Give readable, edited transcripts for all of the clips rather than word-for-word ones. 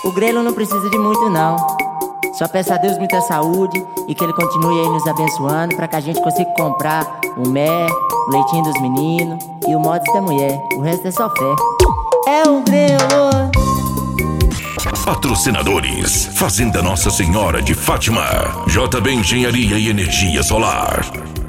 O grelo não precisa de muito não. Só peço a Deus muita saúde e que Ele continue aí nos abençoando, pra que a gente consiga comprar o mé, o leitinho dos meninos e o mods da mulher. O resto é só fé. É o grelo. Patrocinadores: Fazenda Nossa Senhora de Fátima, JB Engenharia e Energia Solar.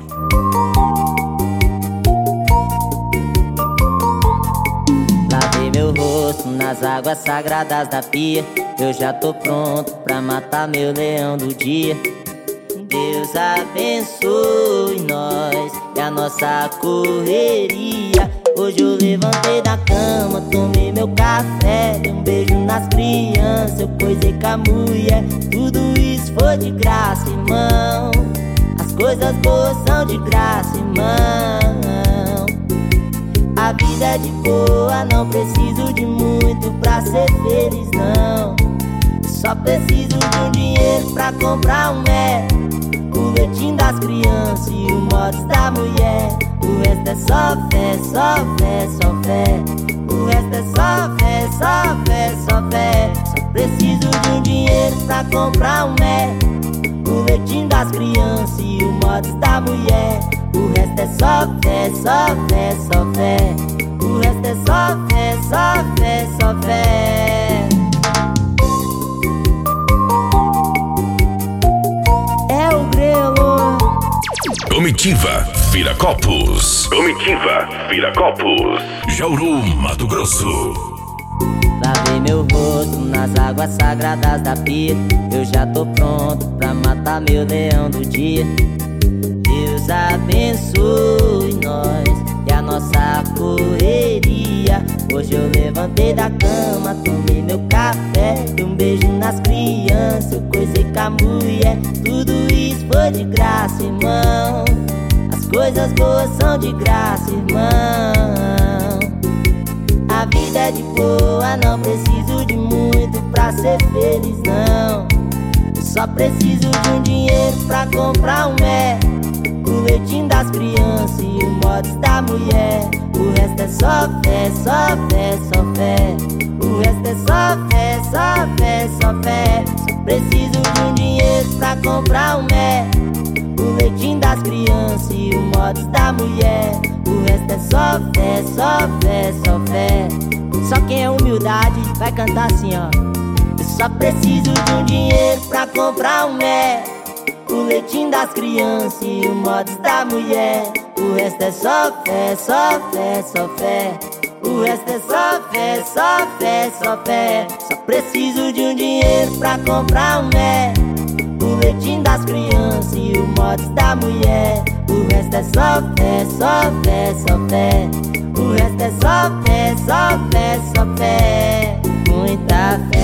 Lavei meu rosto nas águas sagradas da pia. Eu já tô pronto pra matar meu leão do dia. Deus abençoe nós e a nossa correria. Hoje eu levantei da cama, tomei meu café, dei um beijo nas crianças, eu coisei com a mulher. Tudo isso foi de graça, irmão. As coisas boas são de graça, irmão. A vida é de boa, não preciso de muito pra ser feliz, não. Só preciso de um dinheiro pra comprar um mé, o leitinho das crianças e o mods da mulher. O resto é só fé, só fé, só fé. O resto é só fé, só fé, só fé. Só preciso de um dinheiro pra comprar um mé, o leitinho das crianças e o mods da mulher. O resto é só fé, só fé, só fé. O resto é só fé, só fé, só fé. É o grelo. Comitiva Viracopos. Comitiva Viracopos. Jauru, Mato Grosso. Lavei meu rosto nas águas sagradas da pia. Eu já tô pronto pra matar meu leão do dia. Deus abençoe nós e a nossa correria. Hoje eu levantei da cama, tomei meu café, dei um beijo nas crianças, eu coisei com a mulher. Tudo isso foi de graça, irmão. As coisas boas são de graça, irmão. A vida é de boa, não preciso de muito pra ser feliz, não. Eu só preciso de um dinheiro pra comprar um mé, o leitinho das crianças e o mods da mulher. O resto é só fé, só fé, só fé. O resto é só fé, só fé, só fé. Só preciso de um dinheiro pra comprar um mé, o leitinho das crianças e o mods da mulher. O resto é só fé, só fé, só fé. Só quem é humildade vai cantar assim, ó. Eu só preciso de um dinheiro pra comprar um mé, o leitinho das crianças e o mods da mulher. O resto é só fé, só fé, só fé. O resto é só fé, só fé, só fé. Só preciso de um dinheiro pra comprar um mé, o leitinho das crianças e o mods da mulher. O resto é só fé, só fé, só fé. O resto é só fé, só fé, só fé. Muita fé.